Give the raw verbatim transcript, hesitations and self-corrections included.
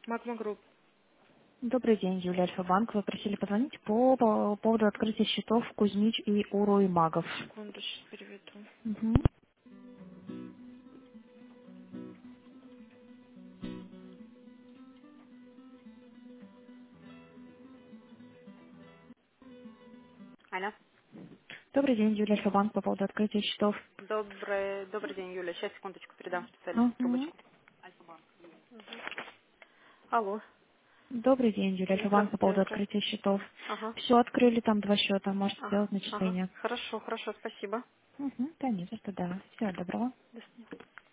Магма Групп. Добрый день, Юлия Альфа-Банк. Вы просили позвонить по, по поводу открытия счетов Кузьмич и Уру и Магов. Секунду, сейчас переведу. Мгм. Алло. Добрый день, Юлия Альфа-Банк по поводу открытия счетов. Добрый, добрый день, Юля. Сейчас, секундочку, передам специалисту Мгм. трубочку. Алло. Добрый день, Юлия Альфа-Банк по Здравствуйте, поводу здравствуйте. открытия счетов. Ага. Все открыли, там два счета, можете Ага. сделать Ага. начисление. Хорошо, хорошо, спасибо. Угу, да, не за что, да. Всего доброго. До свидания.